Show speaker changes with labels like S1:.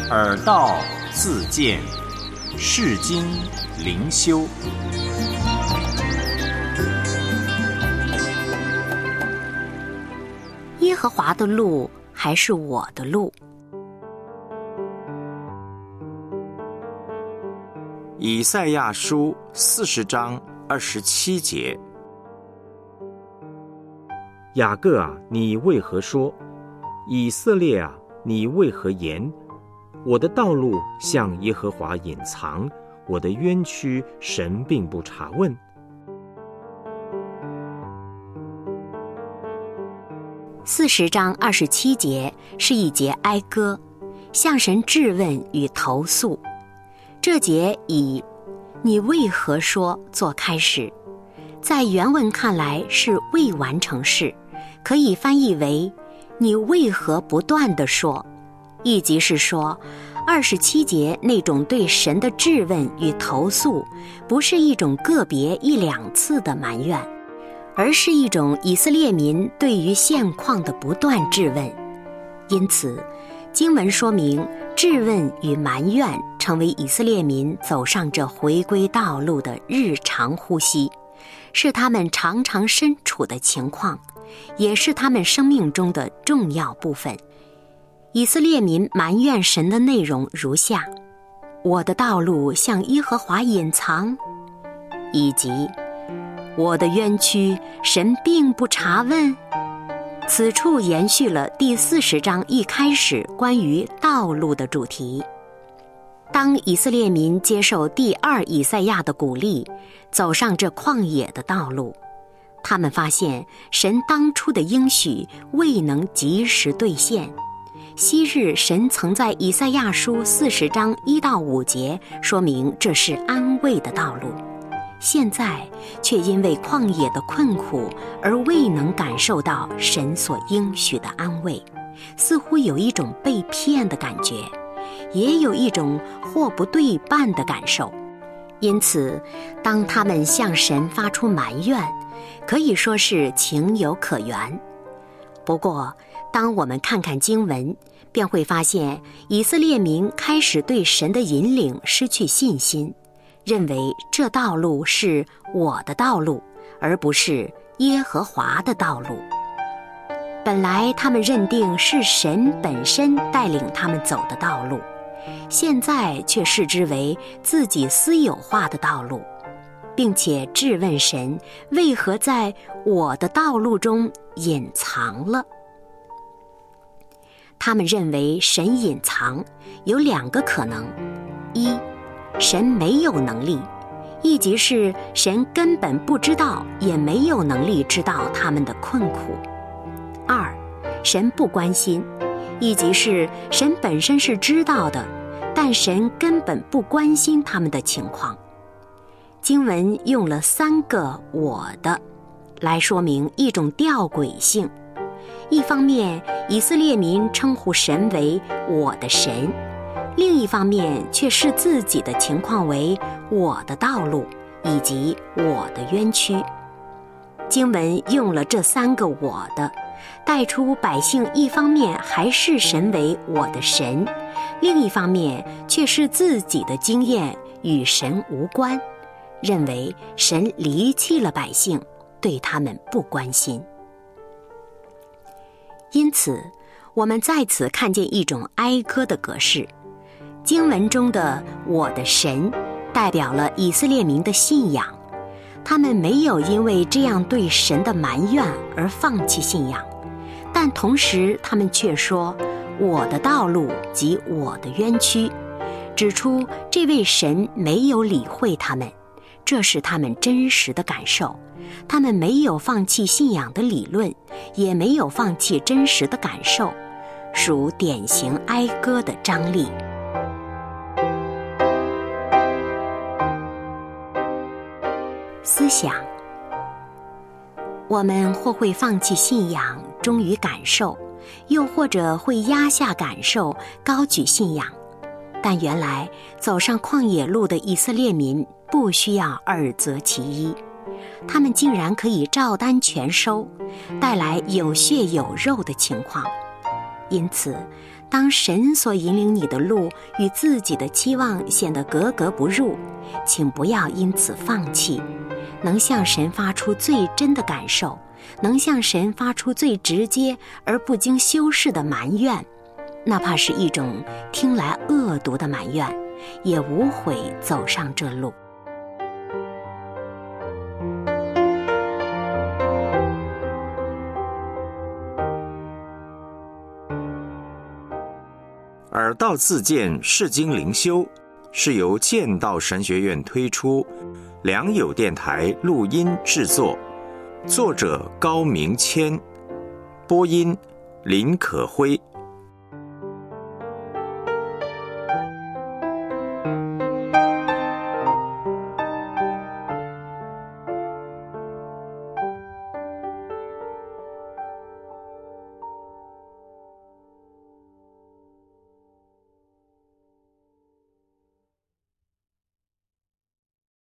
S1: 耳道自见，世经灵修。
S2: 耶和华的路还是我的路？
S1: 以赛亚书40章27节：
S3: 雅各啊，你为何说？以色列啊，你为何言？我的道路向耶和华隐藏，我的冤屈神并不查问。
S2: 40章27节是一节哀歌，向神质问与投诉。这节以你为何说做开始，在原文看来是未完成式，可以翻译为你为何不断地说，意即是说27节那种对神的质问与投诉，不是一种个别一两次的埋怨，而是一种以色列民对于现况的不断质问。因此经文说明，质问与埋怨成为以色列民走上这回归道路的日常呼吸，是他们常常身处的情况，也是他们生命中的重要部分。以色列民埋怨神的内容如下：我的道路向耶和华隐藏，以及我的冤屈神并不查问。此处延续了第40章一开始关于道路的主题。当以色列民接受第2以赛亚的鼓励，走上这旷野的道路，他们发现神当初的应许未能及时兑现。昔日神曾在以赛亚书40章1到5节说明这是安慰的道路，现在却因为旷野的困苦而未能感受到神所应许的安慰，似乎有一种被骗的感觉，也有一种货不对半的感受。因此当他们向神发出埋怨，可以说是情有可原。不过当我们看看经文，便会发现以色列民开始对神的引领失去信心，认为这道路是我的道路，而不是耶和华的道路。本来他们认定是神本身带领他们走的道路，现在却视之为自己私有化的道路，并且质问神为何在我的道路中隐藏了。他们认为神隐藏有2个可能：一，神没有能力，意即是神根本不知道，也没有能力知道他们的困苦；二，神不关心，意即是神本身是知道的，但神根本不关心他们的情况。经文用了3个我的来说明一种吊诡性。一方面以色列民称呼神为我的神，另一方面却视自己的情况为我的道路以及我的冤屈。经文用了这3个我的，带出百姓一方面还视神为我的神，另一方面却是自己的经验与神无关，认为神离弃了百姓，对他们不关心。因此我们在此看见一种哀歌的格式。经文中的我的神代表了以色列民的信仰，他们没有因为这样对神的埋怨而放弃信仰，但同时他们却说我的道路及我的冤屈，指出这位神没有理会他们，这是他们真实的感受。他们没有放弃信仰的理论，也没有放弃真实的感受，属典型哀歌的张力。思想，我们或会放弃信仰，忠于感受，又或者会压下感受，高举信仰。但原来走上旷野路的以色列民不需要二择其一，他们竟然可以照单全收，带来有血有肉的情况。因此当神所引领你的路与自己的期望显得格格不入，请不要因此放弃。能向神发出最真的感受，能向神发出最直接而不经修饰的埋怨，哪怕是一种听来恶毒的埋怨，也无悔走上这路。
S3: 耳道自荐释经灵修是由剑道神学院推出，良友电台录音制作，作者高明谦，播音林可辉。